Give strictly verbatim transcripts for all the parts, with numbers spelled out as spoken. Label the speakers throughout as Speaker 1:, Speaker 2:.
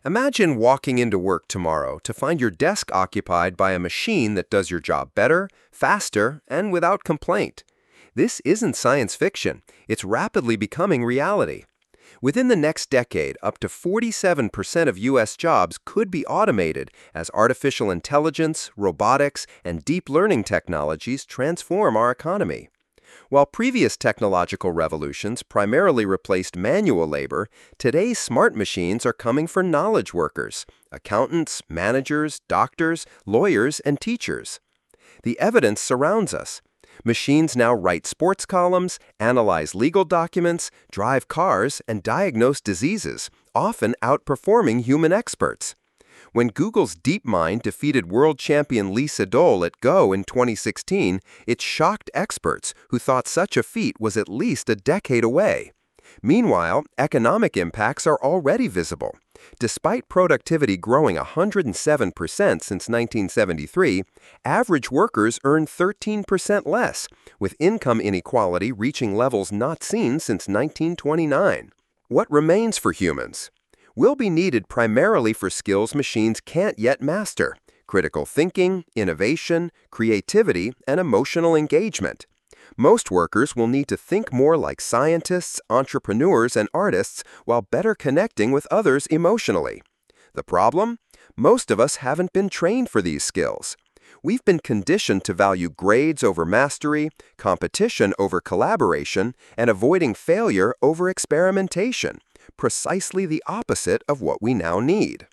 Speaker 1: Imagine walking into work tomorrow to find your desk occupied by a machine that does your job better, faster, and without complaint. This isn't science fiction. It's rapidly becoming reality. Within the next decade, up to forty-seven percent of U S jobs could be automated as artificial intelligence, robotics, and deep learning technologies transform our economy. While previous technological revolutions primarily replaced manual labor, today's smart machines are coming for knowledge workers, accountants, managers, doctors, lawyers, and teachers. The evidence surrounds us. Machines now write sports columns, analyze legal documents, drive cars, and diagnose diseases, often outperforming human experts. When Google's DeepMind defeated world champion Lee Sedol at Go in twenty sixteen, it shocked experts who thought such a feat was at least a decade away. Meanwhile, economic impacts are already visible. Despite productivity growing one hundred seven percent since nineteen seventy-three, average workers earn thirteen percent less, with income inequality reaching levels not seen since nineteen twenty-nine. What remains for humans? Will be needed primarily for skills machines can't yet master: critical thinking, innovation, creativity, and emotional engagement. Most workers will need to think more like scientists, entrepreneurs, and artists while better connecting with others emotionally. The problem? Most of us haven't been trained for these skills. We've been conditioned to value grades over mastery, competition over collaboration, and avoiding failure over experimentation, precisely the opposite of what we now need.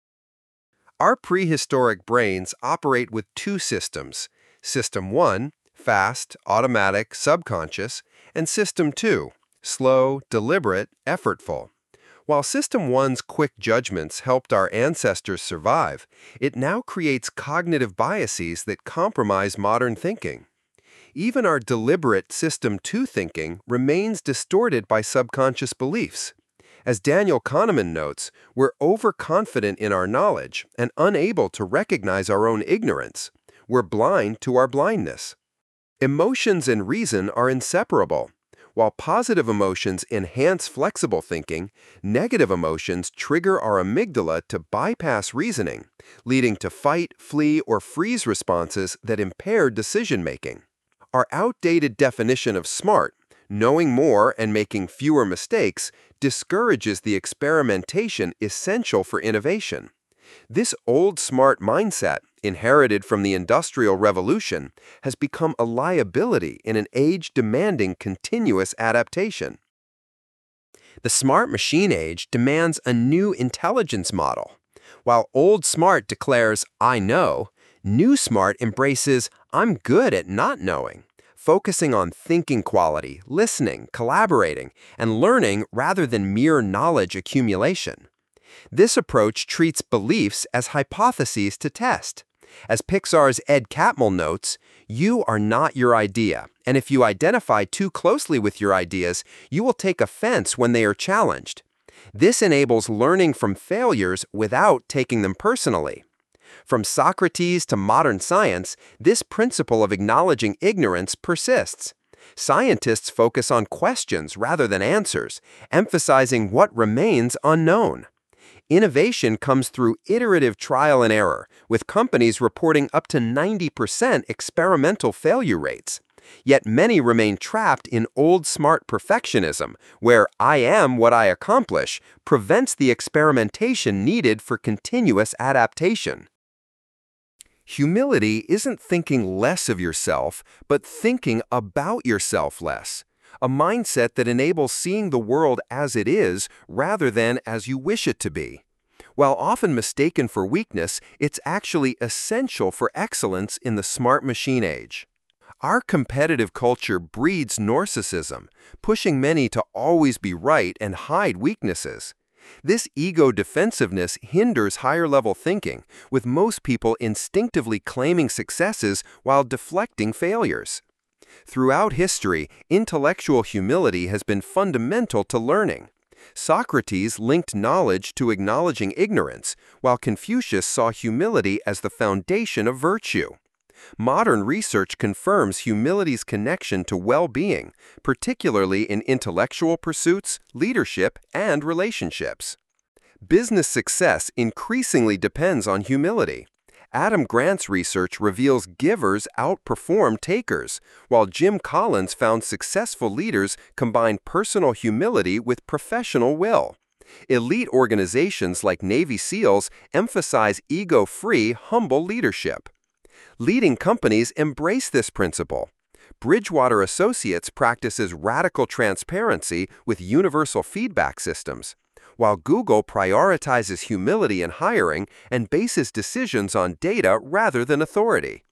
Speaker 1: Our prehistoric brains operate with two systems: System one, fast, automatic, subconscious, and System two, slow, deliberate, effortful. While System one's quick judgments helped our ancestors survive, it now creates cognitive biases that compromise modern thinking. Even our deliberate System two thinking remains distorted by subconscious beliefs. As Daniel Kahneman notes, we're overconfident in our knowledge and unable to recognize our own ignorance. We're blind to our blindness. Emotions and reason are inseparable. While positive emotions enhance flexible thinking, negative emotions trigger our amygdala to bypass reasoning, leading to fight, flee, or freeze responses that impair decision-making. Our outdated definition of smart, knowing more and making fewer mistakes, discourages the experimentation essential for innovation. This old smart mindset, inherited from the Industrial Revolution, has become a liability in an age demanding continuous adaptation. The smart machine age demands a new intelligence model. While old smart declares, "I know," new smart embraces, "I'm good at not knowing," focusing on thinking quality, listening, collaborating, and learning rather than mere knowledge accumulation. This approach treats beliefs as hypotheses to test. As Pixar's Ed Catmull notes, "You are not your idea, and if you identify too closely with your ideas, you will take offense when they are challenged." This enables learning from failures without taking them personally. From Socrates to modern science, this principle of acknowledging ignorance persists. Scientists focus on questions rather than answers, emphasizing what remains unknown. Innovation comes through iterative trial and error, with companies reporting up to ninety percent experimental failure rates. Yet many remain trapped in old smart perfectionism, where "I am what I accomplish" prevents the experimentation needed for continuous adaptation. Humility isn't thinking less of yourself, but thinking about yourself less. A mindset that enables seeing the world as it is rather than as you wish it to be. While often mistaken for weakness, it's actually essential for excellence in the smart machine age. Our competitive culture breeds narcissism, pushing many to always be right and hide weaknesses. This ego defensiveness hinders higher-level thinking, with most people instinctively claiming successes while deflecting failures. Throughout history, intellectual humility has been fundamental to learning. Socrates linked knowledge to acknowledging ignorance, while Confucius saw humility as the foundation of virtue. Modern research confirms humility's connection to well-being, particularly in intellectual pursuits, leadership, and relationships. Business success increasingly depends on humility. Adam Grant's research reveals givers outperform takers, while Jim Collins found successful leaders combine personal humility with professional will. Elite organizations like Navy SEALs emphasize ego-free, humble leadership. Leading companies embrace this principle. Bridgewater Associates practices radical transparency with universal feedback systems, while Google prioritizes humility in hiring and bases decisions on data rather than authority.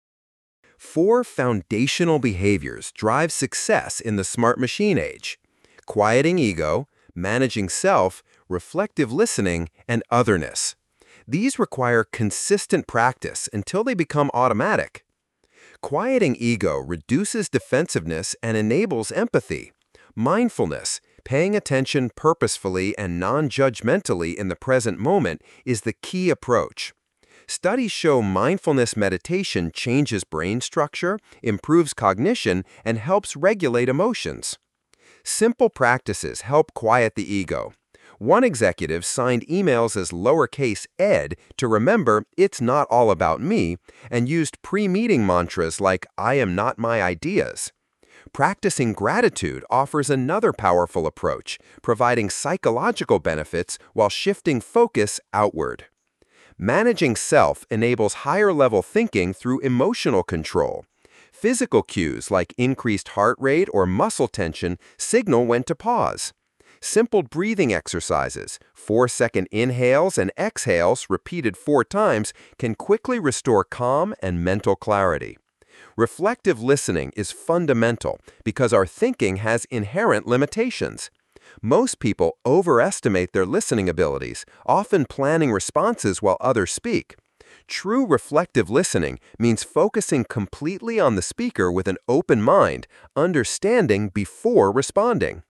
Speaker 1: Four foundational behaviors drive success in the smart machine age: quieting ego, managing self, reflective listening, and otherness. These require consistent practice until they become automatic. Quieting ego reduces defensiveness and enables empathy. Mindfulness, paying attention purposefully and non-judgmentally in the present moment, is the key approach. Studies show mindfulness meditation changes brain structure, improves cognition, and helps regulate emotions. Simple practices help quiet the ego. One executive signed emails as lowercase ed to remember it's not all about me, and used pre-meeting mantras like "I am not my ideas." Practicing gratitude offers another powerful approach, providing psychological benefits while shifting focus outward. Managing self enables higher-level thinking through emotional control. Physical cues like increased heart rate or muscle tension signal when to pause. Simple breathing exercises, four-second inhales and exhales repeated four times, can quickly restore calm and mental clarity. Reflective listening is fundamental because our thinking has inherent limitations. Most people overestimate their listening abilities, often planning responses while others speak. True reflective listening means focusing completely on the speaker with an open mind, understanding before responding.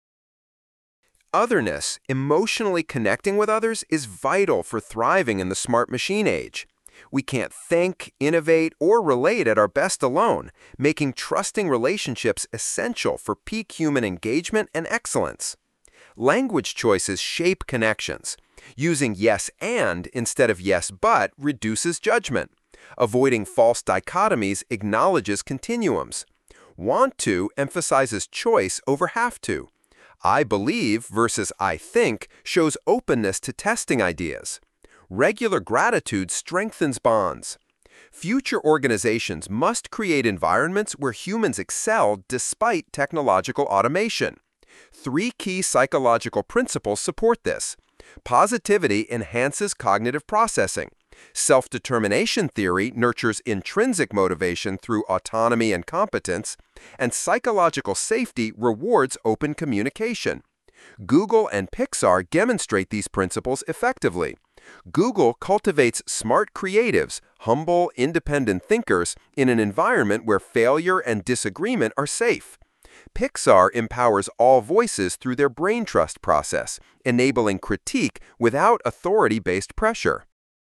Speaker 1: Otherness, emotionally connecting with others, is vital for thriving in the smart machine age. We can't think, innovate, or relate at our best alone, making trusting relationships essential for peak human engagement and excellence. Language choices shape connections. Using yes and instead of yes but reduces judgment. Avoiding false dichotomies acknowledges continuums. Want to emphasizes choice over have to. I believe versus I think shows openness to testing ideas. Regular gratitude strengthens bonds. Future organizations must create environments where humans excel despite technological automation. Three key psychological principles support this. Positivity enhances cognitive processing. Self-determination theory nurtures intrinsic motivation through autonomy and competence, and psychological safety rewards open communication. Google and Pixar demonstrate these principles effectively. Google cultivates smart creatives, humble, independent thinkers in an environment where failure and disagreement are safe. Pixar empowers all voices through their brain trust process, enabling critique without authority-based pressure.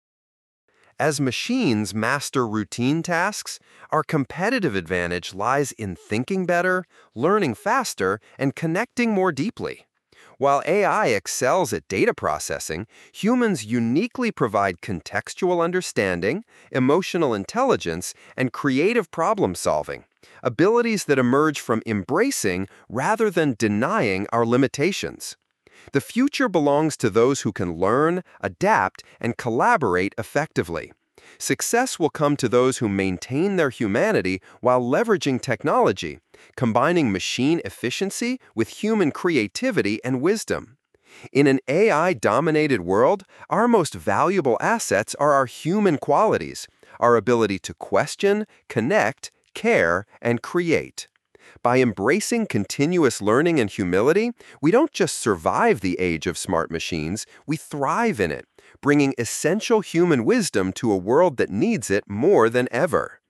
Speaker 1: As machines master routine tasks, our competitive advantage lies in thinking better, learning faster, and connecting more deeply. While A I excels at data processing, humans uniquely provide contextual understanding, emotional intelligence, and creative problem-solving, abilities that emerge from embracing rather than denying our limitations. The future belongs to those who can learn, adapt, and collaborate effectively. Success will come to those who maintain their humanity while leveraging technology, combining machine efficiency with human creativity and wisdom. In an A I-dominated world, our most valuable assets are our human qualities, our ability to question, connect, care, and create. By embracing continuous learning and humility, we don't just survive the age of smart machines, we thrive in it, bringing essential human wisdom to a world that needs it more than ever.